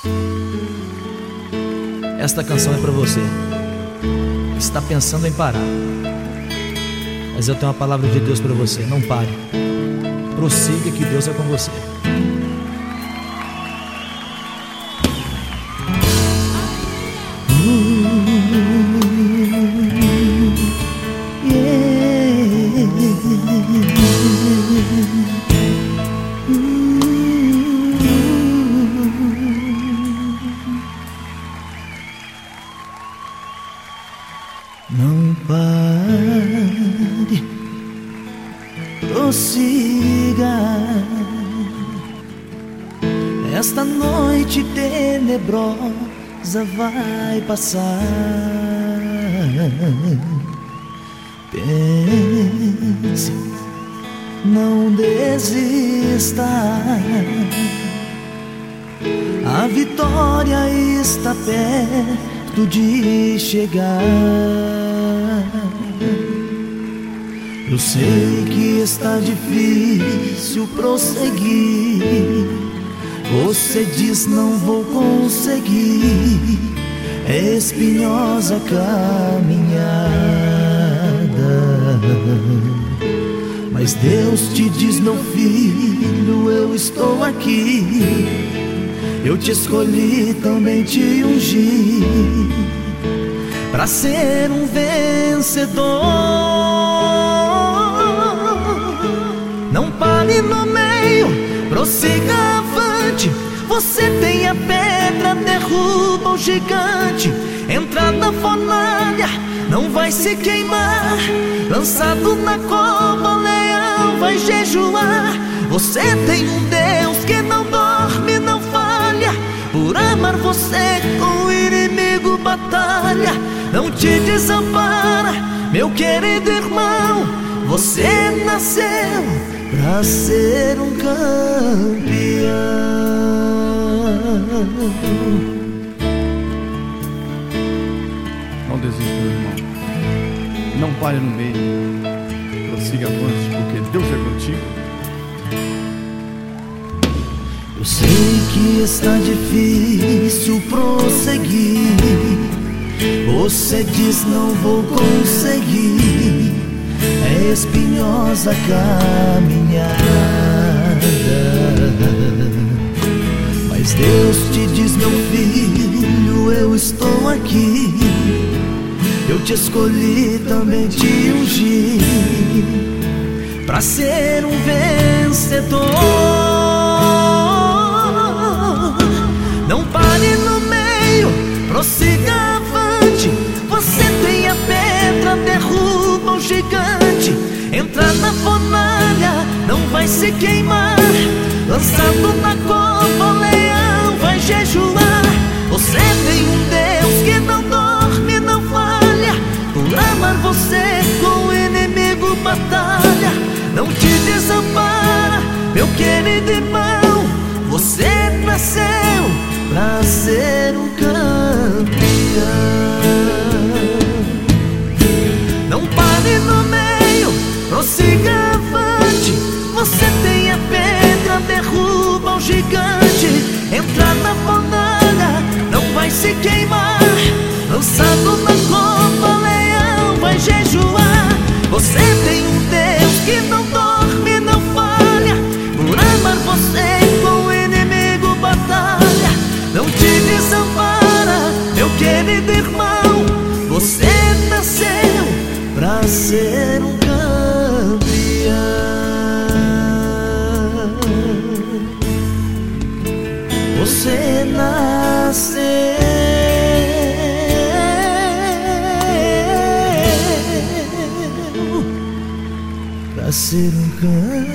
Esta canção é pra você que está pensando em parar, mas eu tenho uma palavra de Deus pra você: não pare, prossiga, que Deus é com você. Não pare, prossiga. Esta noite tenebrosa vai passar. Pense, não desista. A vitória está perto de chegar. Eu sei que está difícil prosseguir. Você diz não vou conseguir. É espinhosa a caminhada, mas Deus te diz: meu filho, eu estou aqui. Eu te escolhi, também te ungi para ser um vencedor. Não pare no meio, prossiga avante. Você tem a pedra, derruba o gigante. Entra na fornalha, não vai se queimar. Lançado na cova, o leão vai jejuar. Você tem um Deus que não dorme, não falha. Por amar você, com o inimigo batalha. Não te desampara, meu querido irmão. Você nasceu pra ser um campeão. Não desista, meu irmão. Não pare no meio. Prossiga avante, porque Deus é contigo. Eu sei que está difícil prosseguir. Você diz não vou conseguir. É espinhosa a caminhada, mas Deus te diz: meu filho, eu estou aqui. Eu te escolhi, também te ungi para ser um vencedor. Não pare no meio, prossiga avante. Você tem a pedra, derruba o gigante. Entra na fornalha, não vai se queimar. Lançado na cova, o leão vai jejuar. Você tem um Deus que não dorme, não falha. Por amar você, com o inimigo batalha. Não te desampara, meu querido irmão. Você nasceu pra ser um campeão. Não pare no meio, prossiga avante. Você tem a pedra, derruba o gigante. Entra na fornalha, não vai se queimar. Lançado na cova, o leão vai jejuar. Você tem um Deus que não dorme, não falha. Por amar você, com o inimigo batalha. Não te desampara, meu querido irmão. Você nasceu pra ser um campeão. Você nasceu pra ser um campeão.